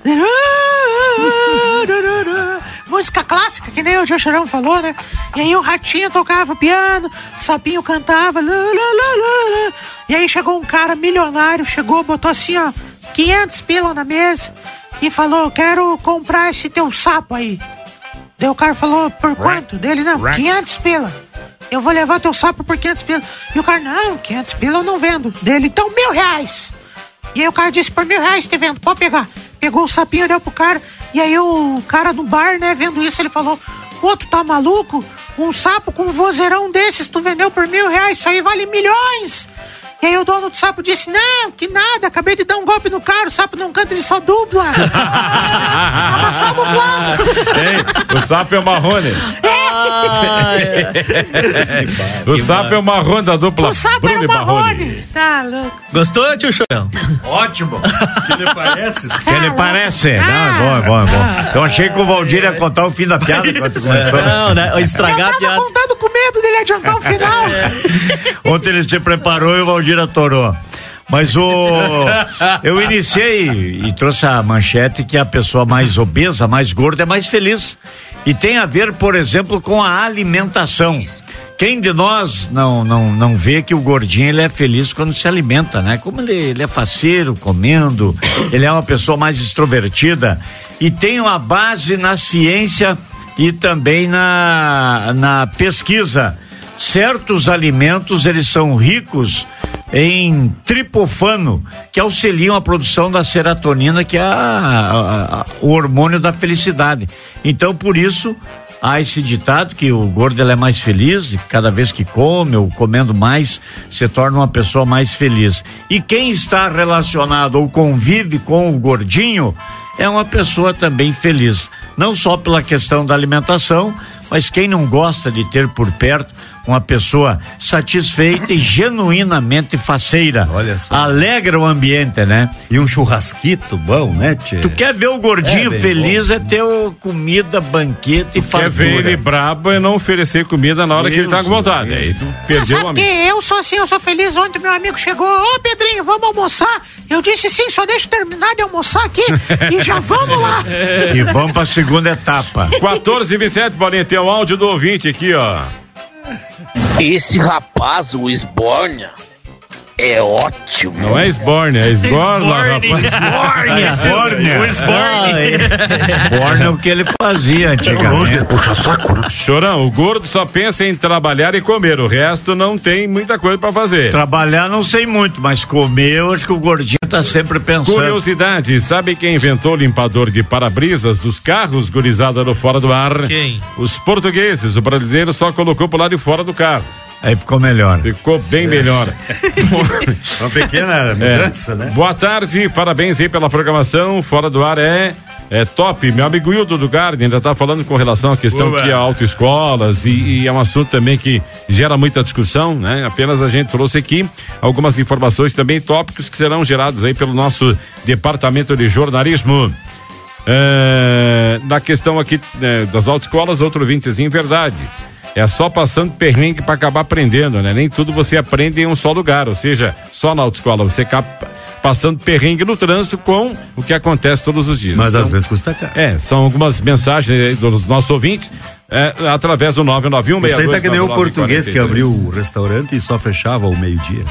Música clássica, que nem o João Chorão falou, né? E aí o ratinho tocava piano, o sapinho cantava. Lá, lá, lá, lá. E aí chegou um cara milionário, chegou, botou assim, ó, quinhentos pila na mesa e falou, quero comprar esse teu sapo aí. Daí o cara falou, por quanto? Dele, não, quinhentos pila. Eu vou levar teu sapo por quinhentos pila. E o cara, não, quinhentos pila eu não vendo. Dele, então mil reais. E aí o cara disse, por mil reais te vendo, pode pegar. Pegou o sapinho, deu pro cara. E aí o cara do bar, né, vendo isso, ele falou, pô, tu tá maluco? Um sapo com um vozeirão desses, tu vendeu por mil reais, isso aí vale milhões. E aí o dono do sapo disse, não, que nada, acabei de dar um golpe no cara, o sapo não canta, ele só dubla. Tava só dublando.
Ei, o sapo é o Marrone.
Ah, é.
O sapo é o Marrone da dupla.
O sapo
Bruno
é o Marrone. Tá louco.
Gostou, tio Chorão?
Ótimo.
Que lhe parece?
Que ele parece? Não, é bom, é bom, é bom. Eu achei que o Valdir ia contar o fim da piada quando começou.
Não, né? Estragar
a piada. Eu tava contando com medo dele adiantar o final.
É. Ontem ele se preparou e o Valdir atorou. Mas o eu iniciei e trouxe a manchete que a pessoa mais obesa, mais gorda é mais feliz. E tem a ver, por exemplo, com a alimentação. Quem de nós não, não, não vê que o gordinho ele é feliz quando se alimenta, né? Como ele, ele é faceiro, comendo, ele é uma pessoa mais extrovertida e tem uma base na ciência e também na, na pesquisa. Certos alimentos, eles são ricos em triptofano, que auxiliam a produção da serotonina, que é a, a, a, o hormônio da felicidade. Então, por isso, há esse ditado que o gordo ele é mais feliz, e cada vez que come ou comendo mais, se torna uma pessoa mais feliz. E quem está relacionado ou convive com o gordinho é uma pessoa também feliz. Não só pela questão da alimentação, mas quem não gosta de ter por perto uma pessoa satisfeita e genuinamente faceira.
Olha só.
Alegra o ambiente, né?
E um churrasquito bom, né, tchê?
Tu quer ver o gordinho
É, bem
feliz
bom.
é ter o comida, banquete e
Quer ver ele
fartura.
brabo é não oferecer comida na hora que ele tá com vontade. Aí tu
Ah,
perdeu o
sabe que
amigo.
eu sou assim, eu sou feliz. Ontem meu amigo chegou, ô Pedrinho, vamos almoçar? Eu disse sim, só deixa eu terminar de almoçar aqui e já vamos lá.
E vamos pra segunda etapa.
quatorze e vinte e sete, Paulinho, tem o áudio do ouvinte aqui, ó.
Esse rapaz, o Esborna, é ótimo.
Não é Sborne, é Sborla, rapaz.
Esbórnia. O Esbórnia. Esbórnia é o que ele fazia antigamente.
Puxa saco, né?
Chorão, o gordo só pensa em trabalhar e comer, o resto não tem muita coisa pra fazer.
Trabalhar não sei muito, mas comer eu acho que o gordinho tá sempre pensando.
Curiosidade, sabe quem inventou o limpador de para-brisas dos carros, gurizada do Fora do Ar?
Quem?
Os portugueses, o brasileiro só colocou pro lado de fora do carro.
Aí ficou melhor.
Ficou bem melhor.
Uma pequena mudança, né?
Boa tarde, parabéns aí pela programação. Fora do Ar é, é top. Meu amigo Hildo do Garden ainda tá falando com relação à questão
Boa.
que há autoescolas e, e é um assunto também que gera muita discussão, né? Apenas a gente trouxe aqui algumas informações também, tópicos que serão gerados aí pelo nosso departamento de jornalismo. É, na questão aqui é, das autoescolas, outro vintezinho, verdade. É só passando perrengue para acabar aprendendo, né? Nem tudo você aprende em um só lugar, ou seja, só na autoescola. Você acaba passando perrengue no trânsito com o que acontece todos os dias.
Mas
Então,
às vezes custa caro.
É, são algumas mensagens aí dos nossos ouvintes, é, através do nove nove um seis
Isso aí
dois
tá que nem o
nove nove
português
quatro
que
dois.
abriu o restaurante e só fechava ao meio-dia.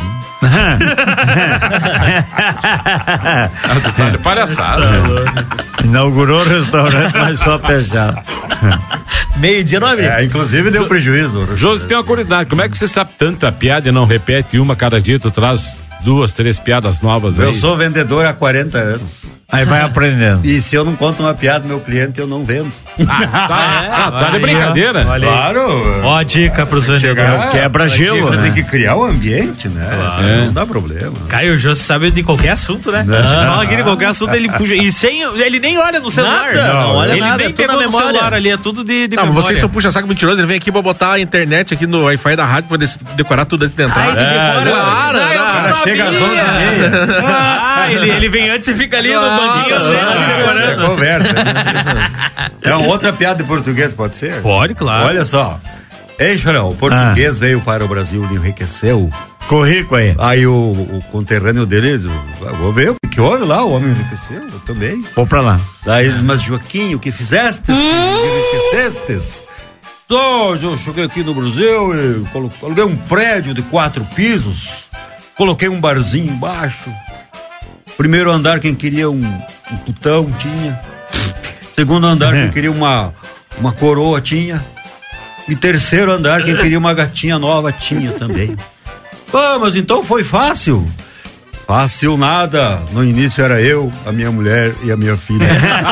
Ah, tu tá de palhaçada.
Inaugurou o restaurante, mas só fechado.
Meio-dia, não é?
É, inclusive deu prejuízo.
Josi, tem uma curiosidade, como é que você sabe tanta piada e não repete uma cada dia, tu traz duas, três piadas novas aí?
Eu sou vendedor há quarenta anos.
Aí vai aprendendo.
E se eu não conto uma piada, meu cliente, eu não vendo.
Ah, tá, ah, tá de
Aí,
brincadeira.
ó, olha aí.
Claro.
Ó a dica pros vendedores.
Quebra gelo,
Você
né?
tem que criar o ambiente, né?
Claro.
Senão não dá problema.
Caio Jô sabe de qualquer assunto, né? Fala aqui de qualquer assunto, ele puxa. E sem, ele nem olha no celular.
Nada, não
olha
olha
ele
nada,
nem
é tudo
pegou
na
no
memória.
celular ali, é tudo de, de
Não, mas
memória.
vocês são puxa-saco mentiroso, ele vem aqui pra botar a internet aqui no Wi-Fi da rádio pra des- decorar tudo antes de entrar.
Ai, que decora,
claro,
ah, eu não
cara,
sabia.
chega às onze e meia.
Ah, ele, ele vem antes e fica ali no banquinho assim,
É
decorando.
conversa. É uma outra piada de português, pode ser?
Pode, claro.
Olha só. Ei, Chorão, o português veio para o Brasil e enriqueceu.
Corrico aí.
Aí o, o conterrâneo dele diz, "Ah, vou ver o que houve lá, o homem enriqueceu, eu também.
Vou pra lá.
Daí eles, mas Joaquim, o que fizeste? Que enriquecestes? Tô, eu cheguei aqui no Brasil e colo- coloquei um prédio de quatro pisos, coloquei um barzinho embaixo. Primeiro andar, quem queria um, um putão tinha. Segundo andar, quem queria uma, uma coroa tinha. E terceiro andar, quem queria uma gatinha nova tinha também. Ah, mas então foi fácil. Fácil nada. No início era eu, a minha mulher e a minha filha.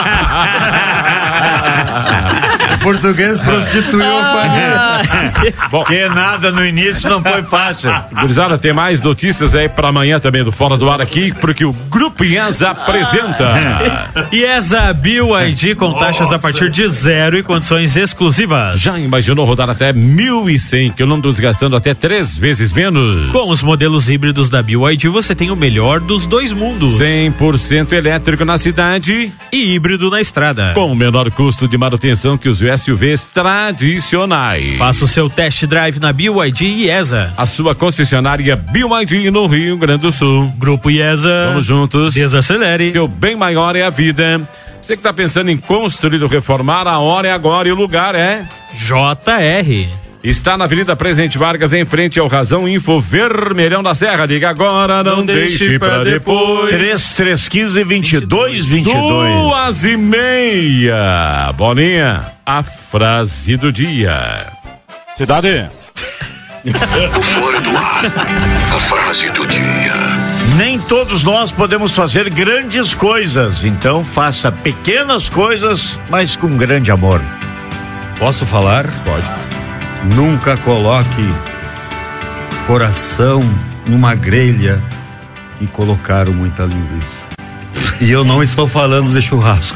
O português prostituiu a família.
Bom,
Que nada no início não foi fácil.
gurizada, tem mais notícias aí pra amanhã também do Fora do Ar aqui, porque o Grupo IESA apresenta.
IESA B Y D com taxas a partir de zero e condições exclusivas.
Já imaginou rodar até mil e cem quilômetros gastando até três vezes menos?
Com os modelos híbridos da B Y D, você tem o melhor dos dois mundos.
cem por cento elétrico na cidade
E híbrido na estrada.
com o menor custo de manutenção que os S U Vs tradicionais.
Faça o seu test drive na B Y D IESA.
A sua concessionária B Y D no Rio Grande do Sul.
Grupo IESA.
Vamos juntos.
Desacelere.
Seu bem maior é a vida. Você que está pensando em construir ou reformar, a hora é agora e o lugar é...
J R.
Está na Avenida Presidente Vargas, em frente ao Razão Info Vermelhão da Serra. Liga agora, não,
Não
deixe,
deixe
pra
pra
depois.
três três um cinco, vinte e dois, vinte e dois.
Duas e meia. Bolinha, a frase do dia. Cidade.
O Fora do Ar, a frase do dia.
Nem todos nós podemos fazer grandes coisas, então faça pequenas coisas, mas com grande amor.
Posso falar?
Pode.
Nunca coloque coração numa grelha e colocaram muita linguiça. E eu não estou falando de churrasco.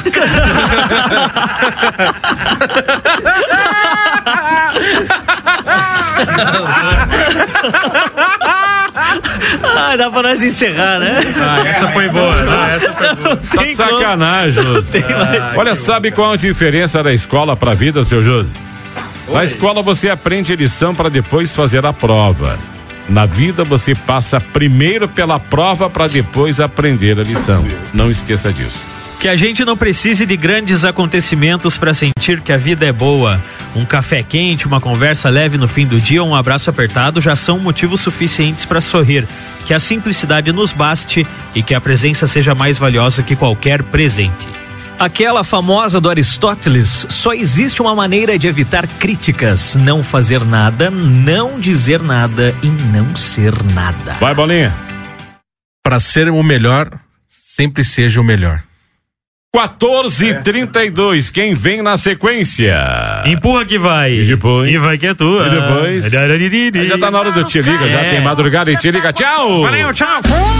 Ah, dá pra nós encerrar, né?
Ah, essa foi boa, não, essa foi boa.
Tá de sacanagem, José. Olha, sabe qual a diferença da escola pra vida, seu José? Na escola você aprende lição para depois fazer a prova. Na vida você passa primeiro pela prova para depois aprender a lição. Não esqueça disso.
Que a gente não precise de grandes acontecimentos para sentir que a vida é boa. Um café quente, uma conversa leve no fim do dia ou um abraço apertado já são motivos suficientes para sorrir. Que a simplicidade nos baste e que a presença seja mais valiosa que qualquer presente.
Aquela famosa do Aristóteles, só existe uma maneira de evitar críticas: não fazer nada, não dizer nada e não ser nada.
Vai, Bolinha.
Para ser o melhor, sempre seja o melhor.
quatorze e trinta e dois, quem vem na sequência?
Empurra que vai.
E depois?
E vai que é tua.
E depois? Aí já tá na hora do Te Liga, já tem madrugada e Te Liga. Tchau!
Valeu, tchau!